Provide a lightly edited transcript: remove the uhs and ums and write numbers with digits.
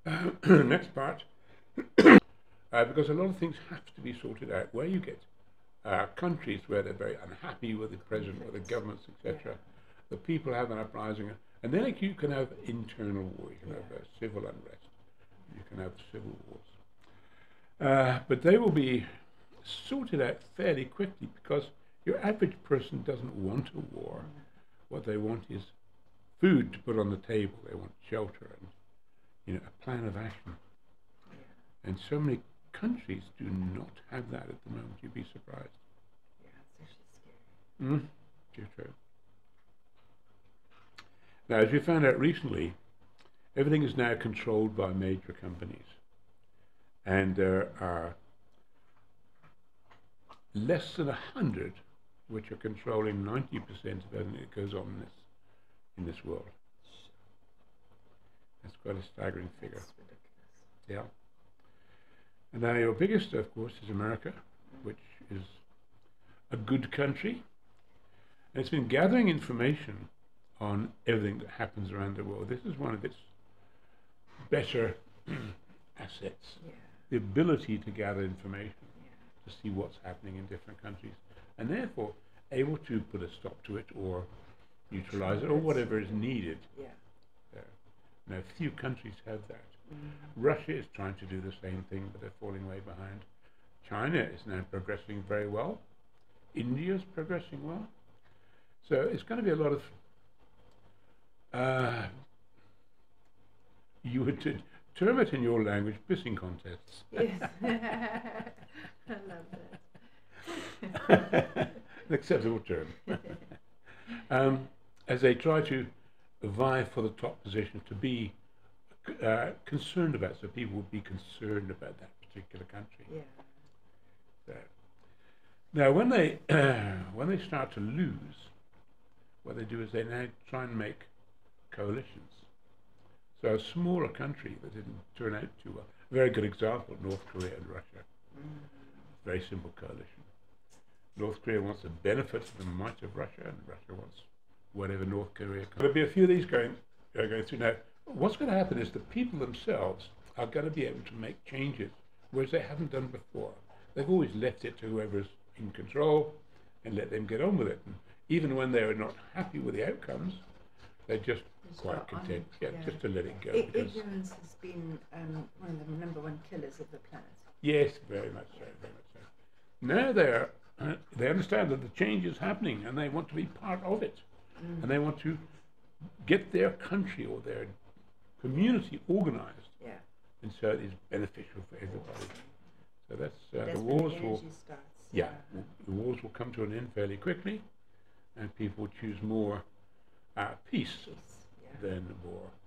Next part, because a lot of things have to be sorted out. Where you get countries where they're very unhappy with the president, with the governments, etc., the people have an uprising, and then you can have internal war, you can have civil unrest, you can have civil wars. But they will be sorted out fairly quickly because your average person doesn't want a war. What they want is food to put on the table. They want shelter and a plan of action. And so many countries do not have that at the moment. You'd be surprised. Yeah, it's actually scary. Too true. Now, as we found out recently, everything is now controlled by major companies. And there are less than 100 which are controlling 90% of everything that goes on in this world. That's quite a staggering figure. That's ridiculous. Yeah. And now your biggest, of course, is America, which is a good country. And it's been gathering information on everything that happens around the world. This is one of its better assets. Yeah. The ability to gather information, to see what's happening in different countries, and therefore able to put a stop to it or neutralize it or whatever is needed. Yeah. Now, few countries have that. Russia is trying to do the same thing, but they're falling way behind. China is now progressing very well. India is progressing well. So it's going to be a lot of, you would term it in your language, pissing contests. Yes. I love that. An acceptable term. As they try to vie for the top position, to be concerned about, so people would be concerned about that particular country. Yeah. So, now, when they start to lose, what they do is they now try and make coalitions. So a smaller country that didn't turn out too well. A very good example: North Korea and Russia. Very simple coalition. North Korea wants the benefits of the might of Russia, and Russia wants whatever North Korea can. There'll be a few of these going through now. What's going to happen is the people themselves are going to be able to make changes, whereas they haven't done before. They've always left it to whoever's in control and let them get on with it. And even when they're not happy with the outcomes, they're just quite content, just to let it go. Ignorance has been one of the #1 killers of the planet. Yes, very much so, very much so. Now they understand that the change is happening and they want to be part of it. And they want to get their country or their community organized. Yeah. And so it is beneficial for everybody. So that's the when wars the will, energy starts. the wars will come to an end fairly quickly, and people choose more peace than war.